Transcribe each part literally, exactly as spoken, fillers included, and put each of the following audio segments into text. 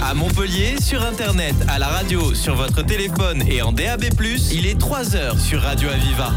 À Montpellier, sur Internet, à la radio, sur votre téléphone et en D A B plus, il est trois heures sur Radio Aviva.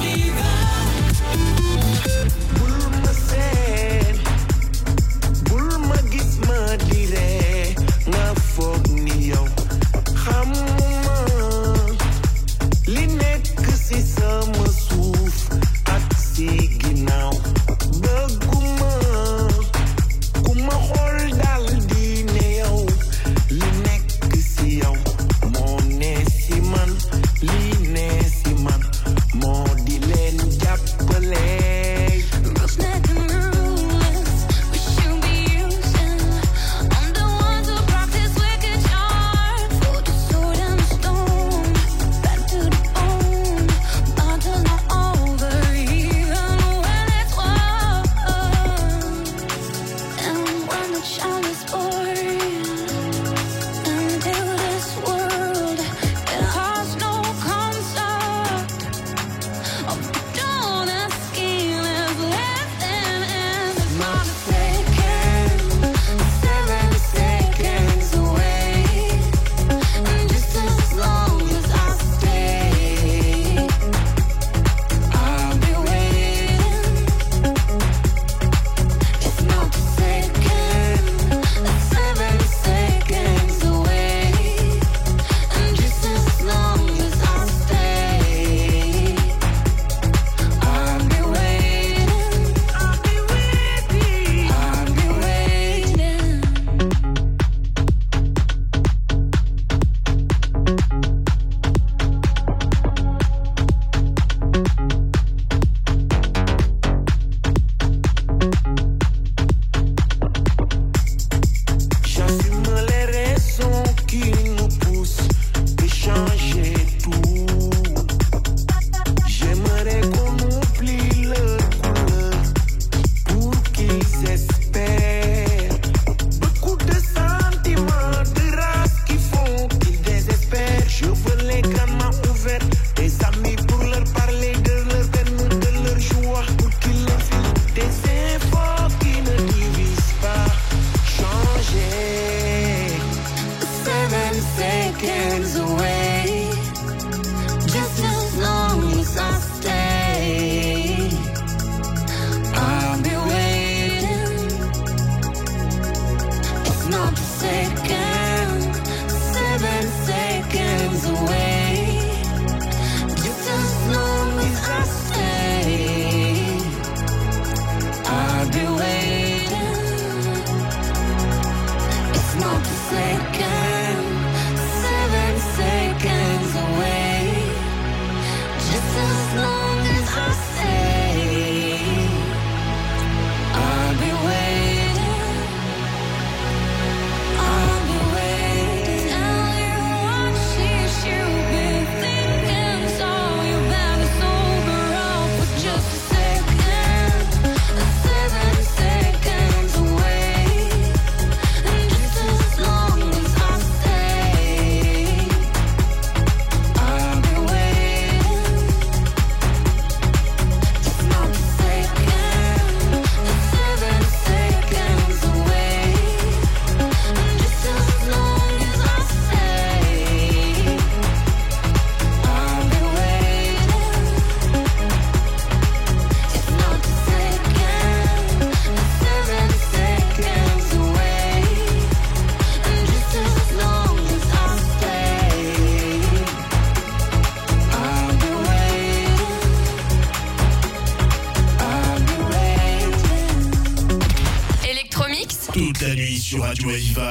Toute la nuit sur Radio Aviva.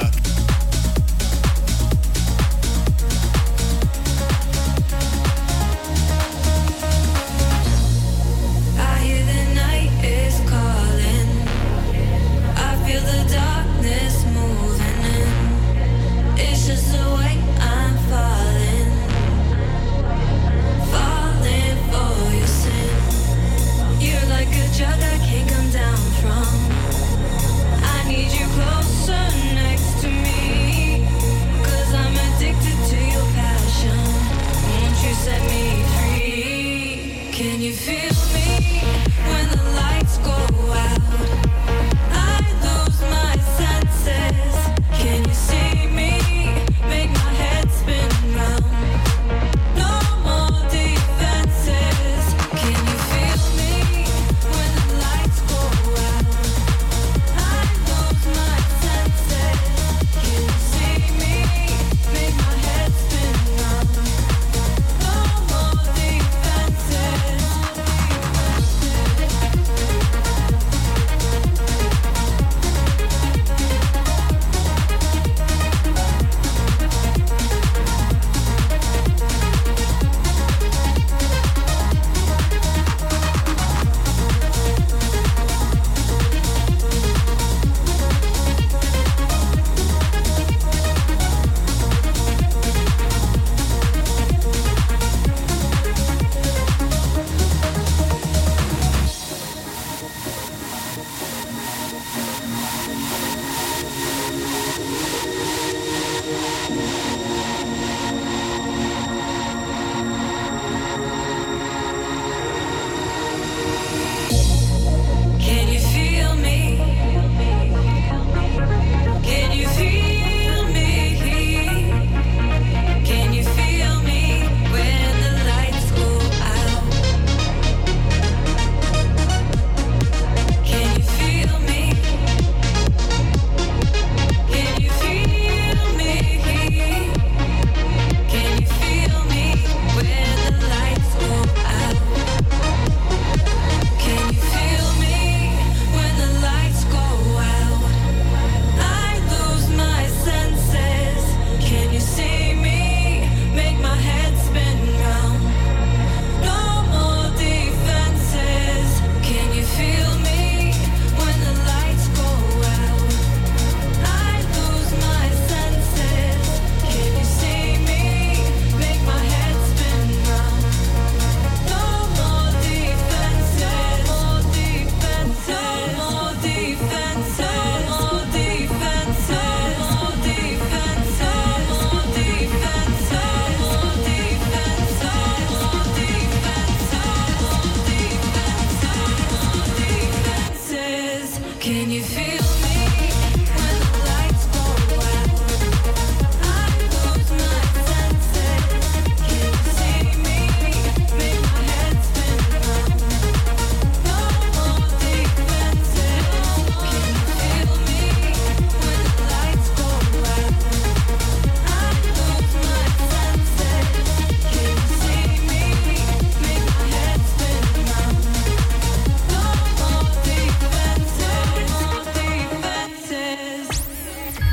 Need you closer next to me.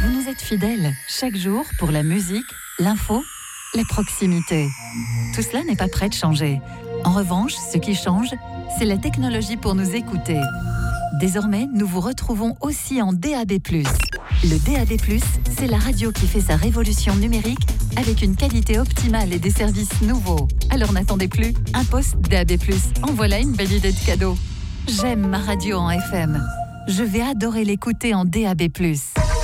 Vous nous êtes fidèles chaque jour pour la musique, l'info, la proximité. Tout cela n'est pas prêt de changer. En revanche, ce qui change, c'est la technologie pour nous écouter. Désormais, nous vous retrouvons aussi en D A B plus. Le D A B plus, c'est la radio qui fait sa révolution numérique avec une qualité optimale et des services nouveaux. Alors n'attendez plus, un poste D A B plus. En voilà une belle idée de cadeau. J'aime ma radio en F M. Je vais adorer l'écouter en D A B plus.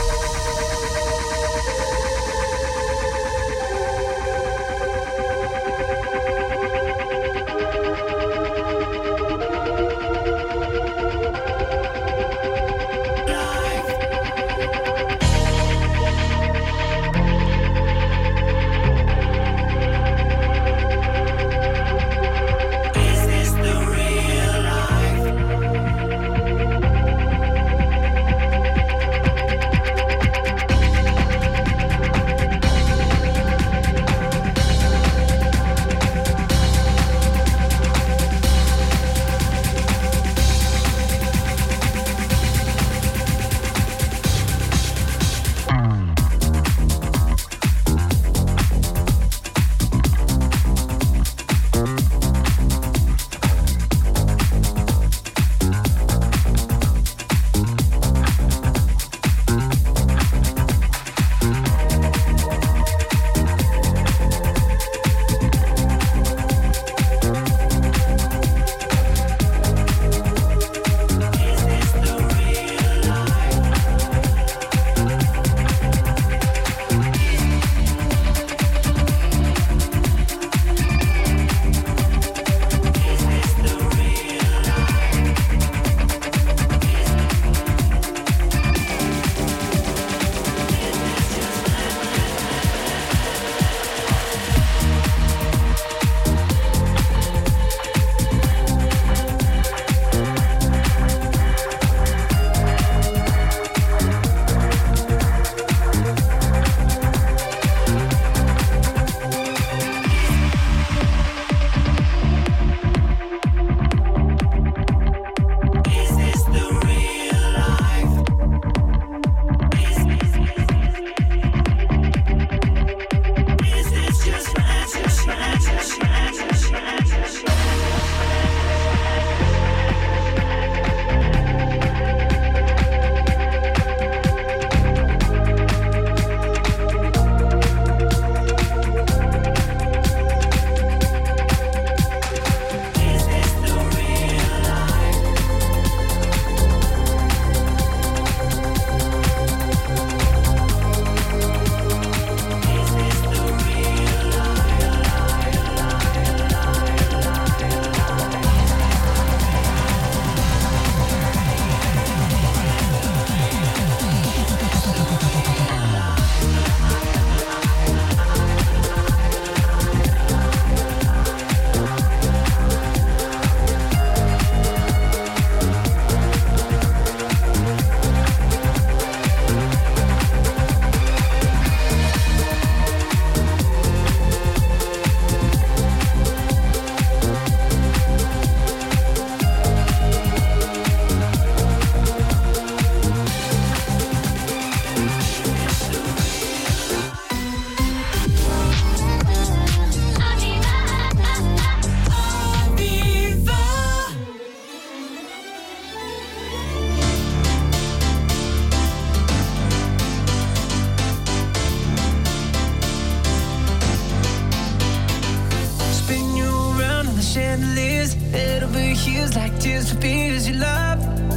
Heels like tears for fears you love.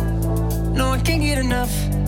No, I can't get enough.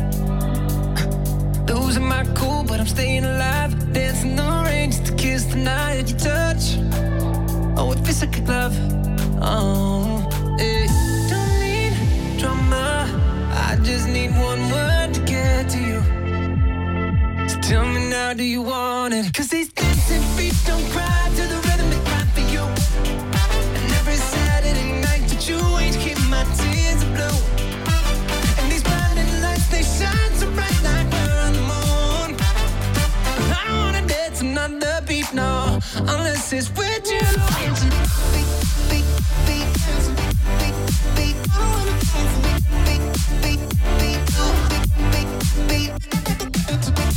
Losing my cool, but I'm staying alive. Dancing in the rain just to kiss the night that you touch. Oh, it feels like a glove. Oh, yeah. Don't need drama. I just need one word to get to you. So tell me now, do you want it? 'Cause these dancing feet don't cry to the rhythm they cry for you. And every Saturday night that you ain't keep my tears blue. And these blinding lights, they shine so bright like we're on the moon. I don't wanna dance another beat, no, unless it's with you. Beat, beat, beat, beat, beat, I wanna dance beat, beat, beat, beat, beat, beat, beat.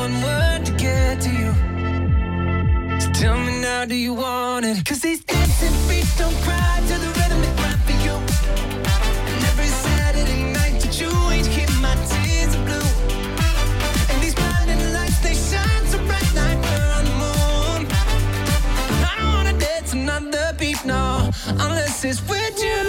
one word to get to you. So tell me now, do you want it? Cause these dancing feet don't cry to the rhythm they cry for you. And every Saturday night that you ain't keep my tears are blue. And these blinding lights, they shine so bright like we're on the moon. I don't wanna dance another beat, no, unless it's with you.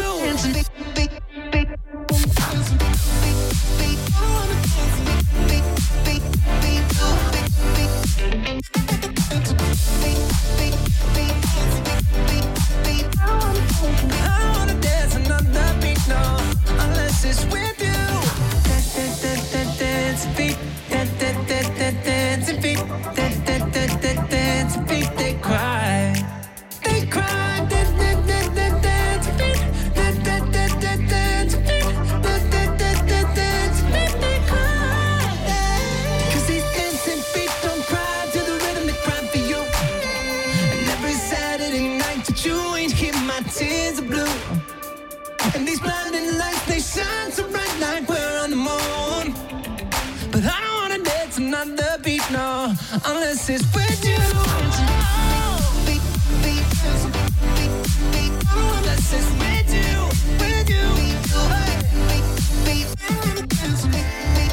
No, unless it's with you. Beat, beat, beat, beat, unless it's with you, with you. Hey. Beat, beat, beat,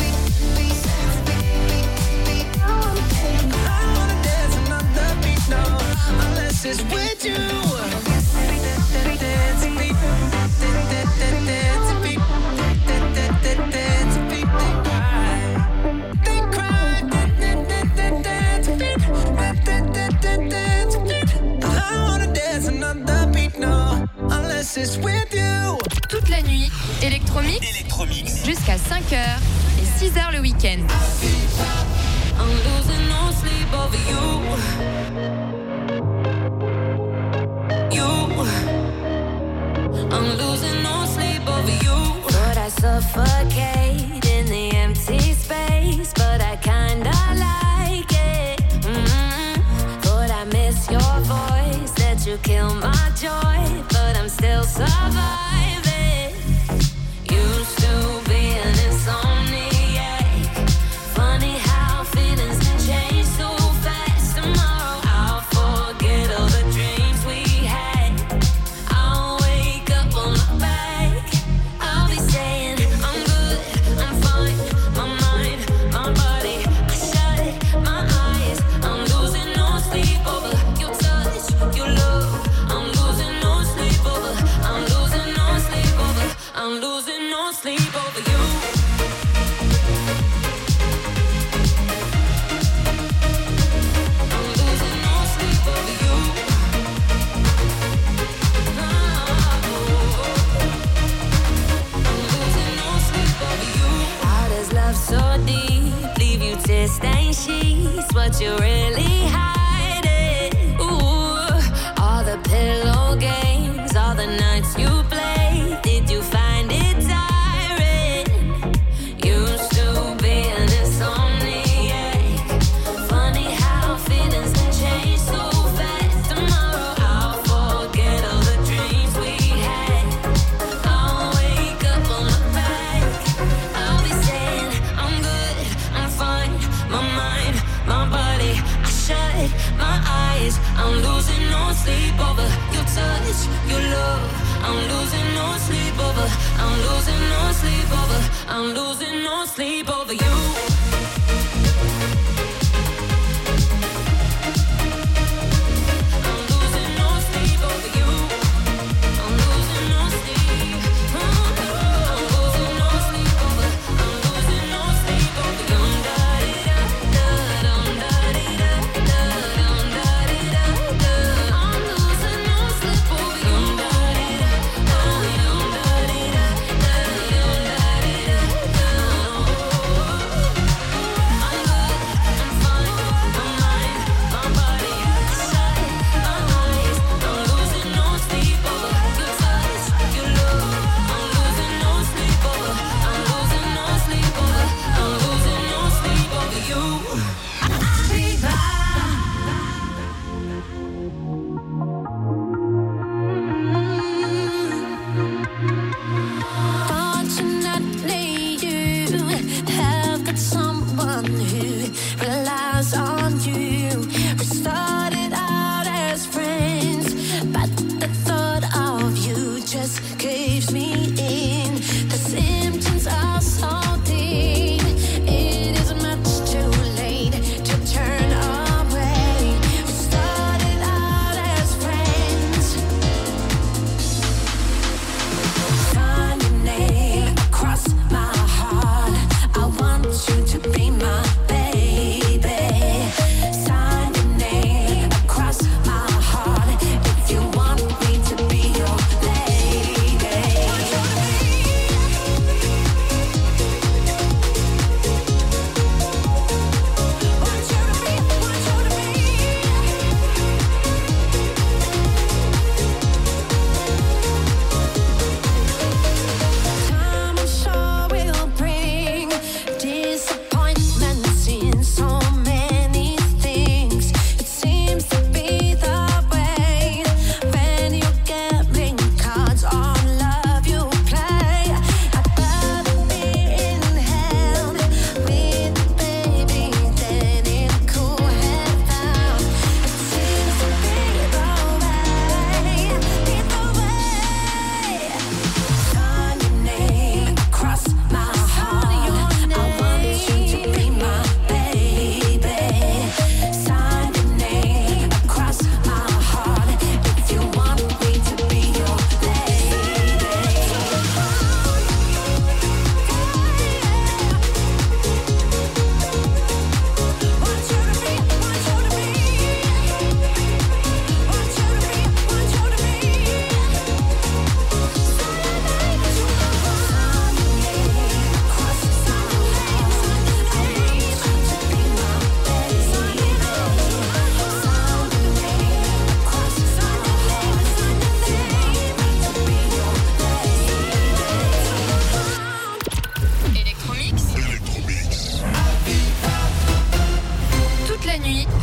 I don't wanna dance another beat, no, unless it's with you. Dance, beat, dance, beat, dance, beat, they cry. Toute la nuit, Electromix, Electromix. Jusqu'à cinq heures et six heures le week-end. I'm losing no sleep over you. You. I'm losing no sleep over you. But I suffocate in the empty space, but I kinda like it. Mm-hmm. But I miss your voice, that you kill my joy, but I'm still surviving. Used to be an insomniac. Funny how feelings can change so fast. Tomorrow I'll forget all the dreams we had. I'll wake up on my back. I'll be saying I'm good, I'm fine. My mind, my body, I shut my eyes. I'm losing no sleep over your touch, your love. I'm losing no sleep over. I'm losing no sleep over. I'm losing no sleep over you. I'm losing no sleep over you. I'm losing no sleep over you. How does love so deep leave you to stain sheets? What you really hiding? Ooh, all the pillow games, all the nights you played. Did you find it tiring? Used to be an insomniac. Funny how feelings can change so fast. Tomorrow I'll forget all the dreams we had. I'll wake up on my back. I'll be saying I'm good, I'm fine. My mind, my body, I shut my eyes. I'm losing no sleep over your touch, your love. I'm losing no sleep over. I'm losing no sleep over. I'm losing no sleep over you. I'm losing no sleep over you. I'm losing no sleep. I'm losing no sleep over. I'm losing no sleep over you. Dum da di da, dum da di da, dum da di da, da. I'm losing no sleep over you. Dum da di da, dum da di da, dum da di da, da.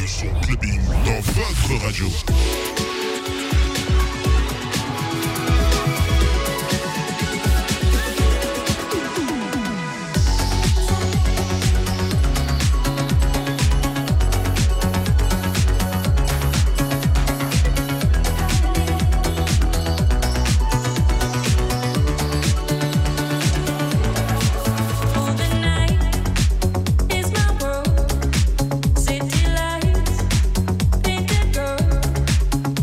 Le son clubbing dans votre radio. City lights, painted girl.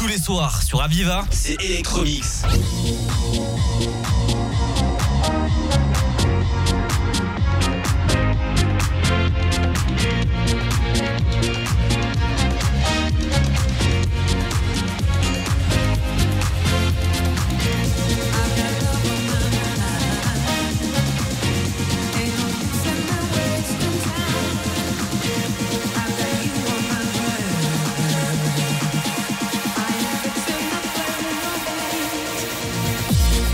Tous les soirs sur Aviva, c'est Electromix. I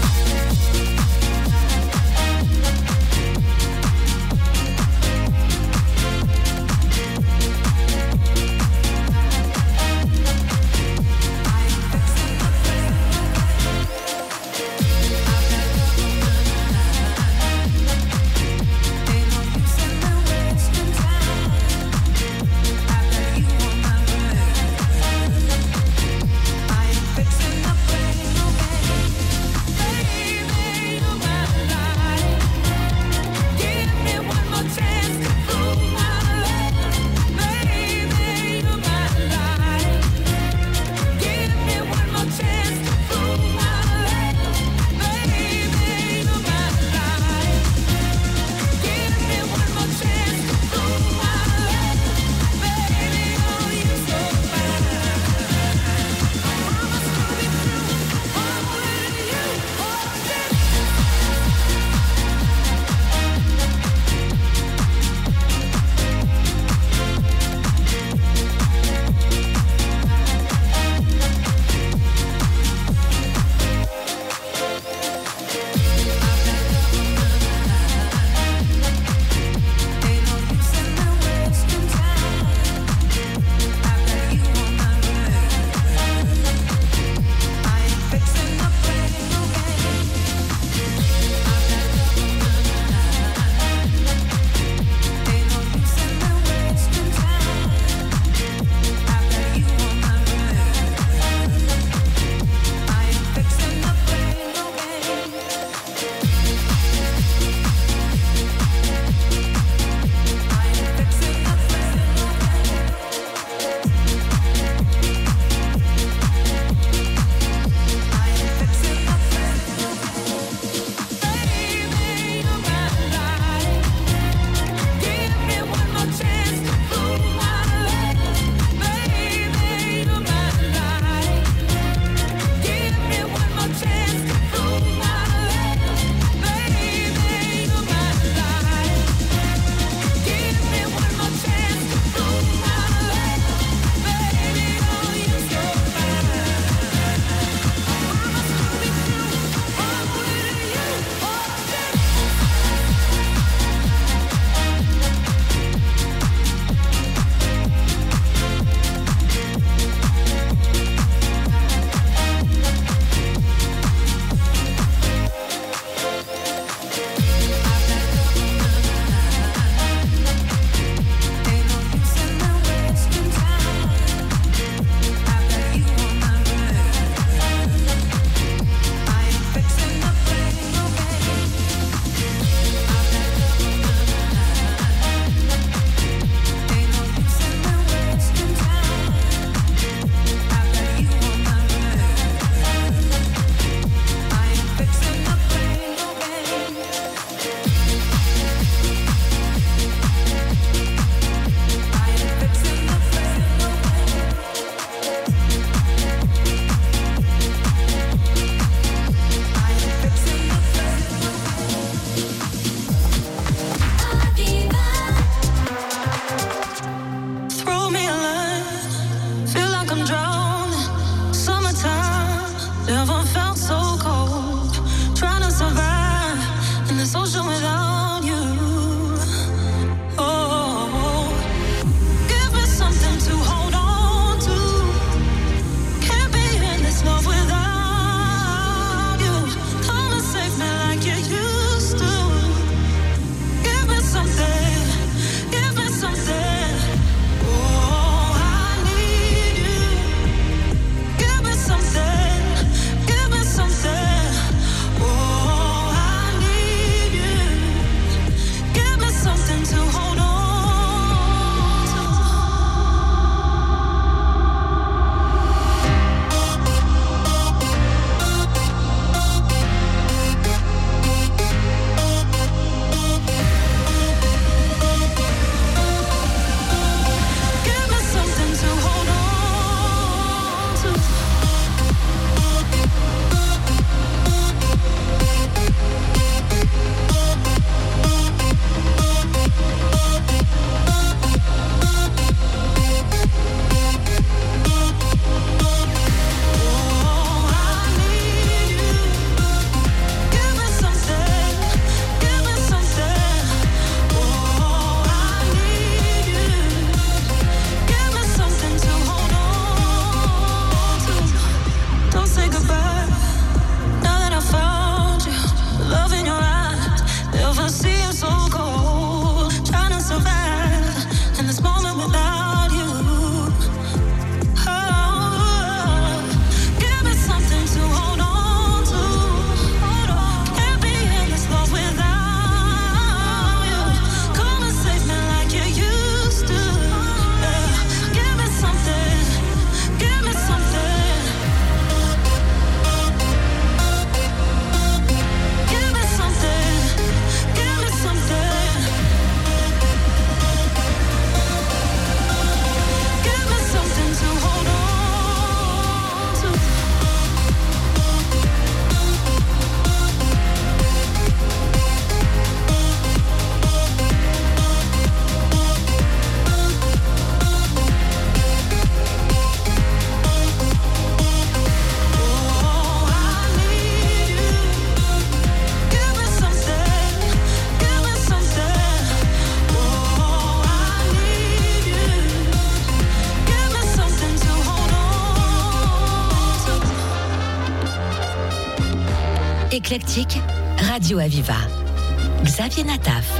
éclectique, Radio Aviva. Xavier Nataf.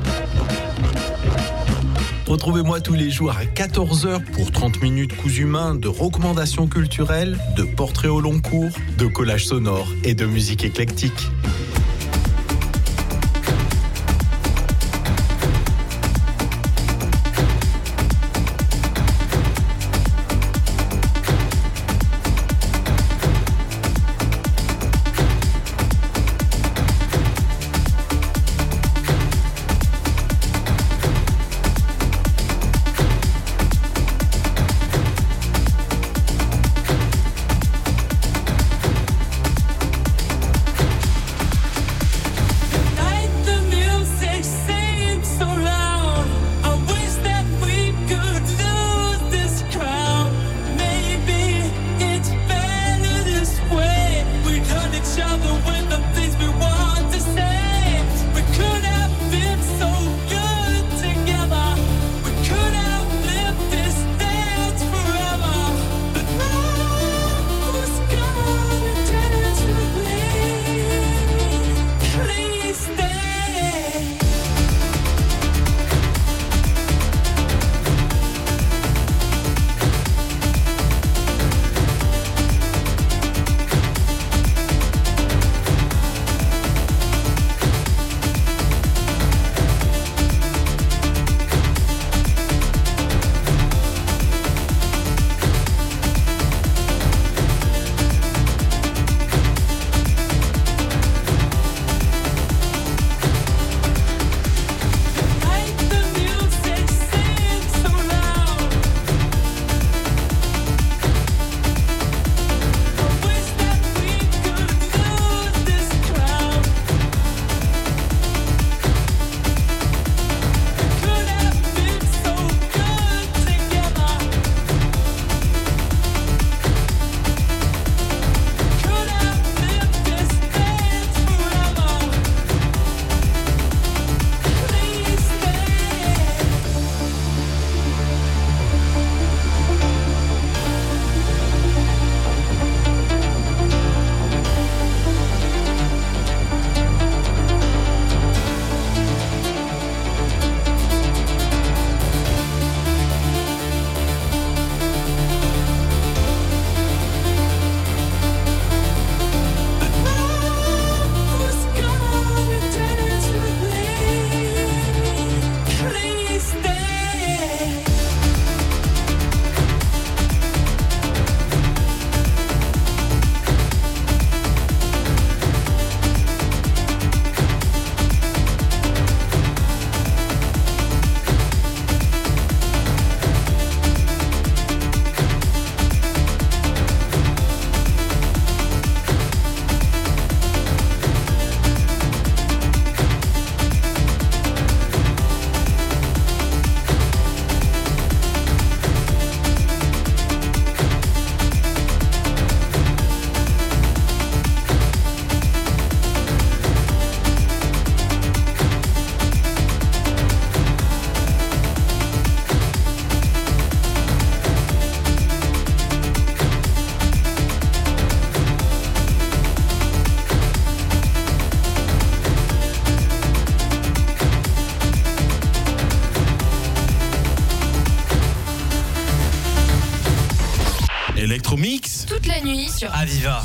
Retrouvez-moi tous les jours à quatorze heures pour trente minutes coups humains de recommandations culturelles, de portraits au long cours, de collages sonores et de musique éclectique. Electromix toute la nuit sur Aviva.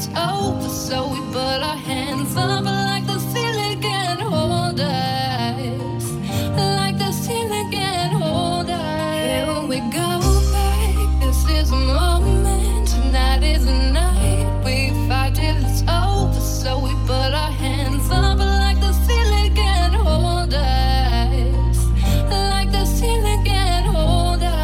it's over, so we put our hands up like the ceiling can hold us, like the ceiling can hold us. Here we go back, this is a moment, tonight is a night. We fight till it's over, so we put our hands up like the ceiling can hold us, like the ceiling can hold us.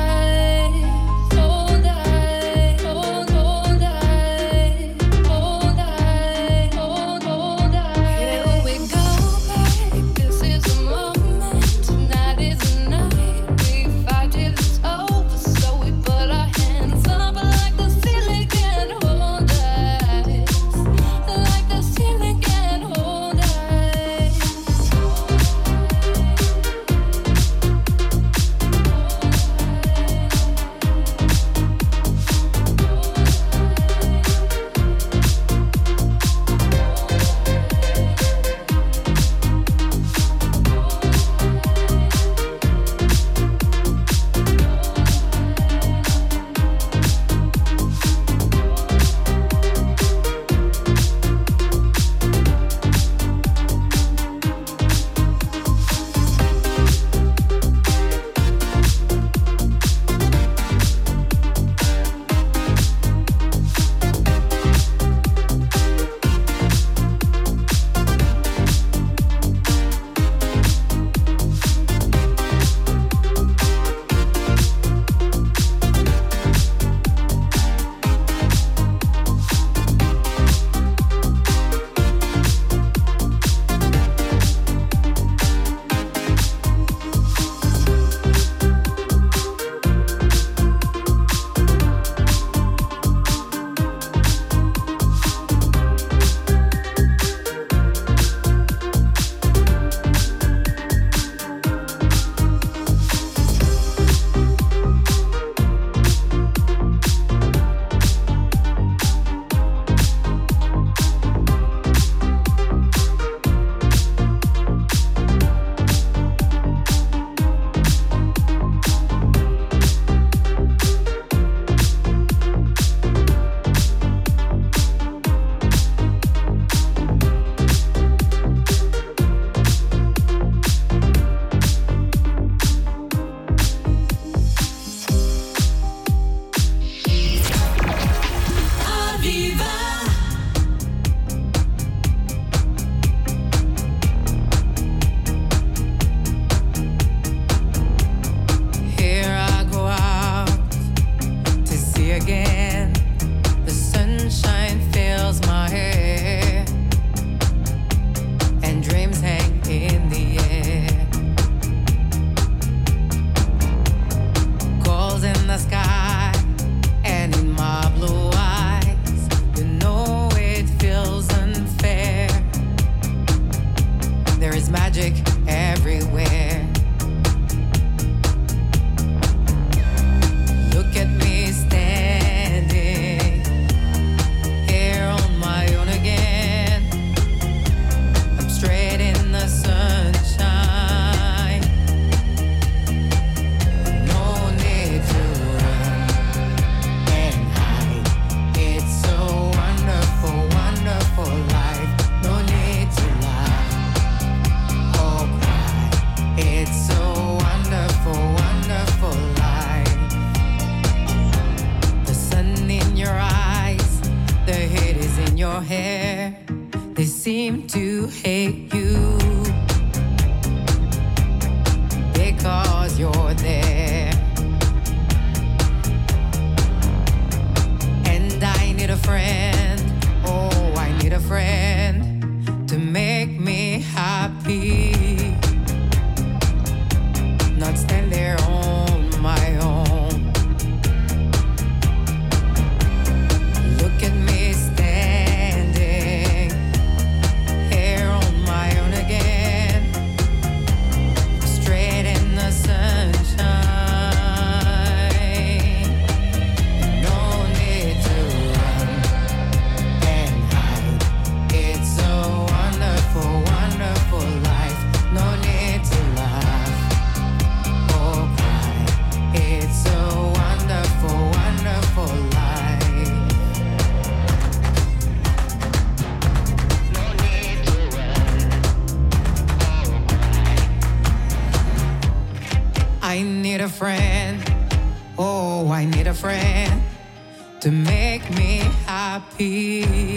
friend. Oh, I need a friend to make me happy.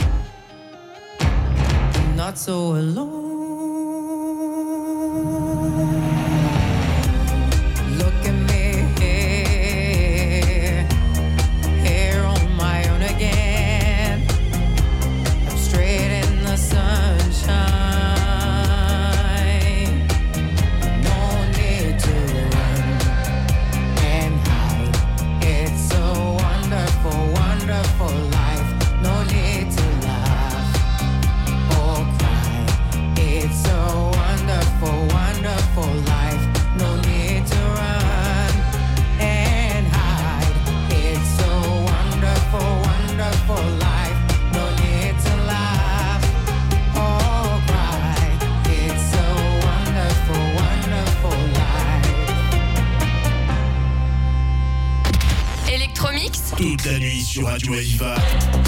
I'm not so alone. Look at me here, here on my own again. I'm straight in the sunshine. No need to run and hide. It's a wonderful, wonderful life. No need to laugh or cry. It's a wonderful, wonderful life. No need to run and hide. It's a wonderful, wonderful life. No need to laugh or cry. It's a wonderful, wonderful life. Electromix, Toute la nuit sur Radio Aviva.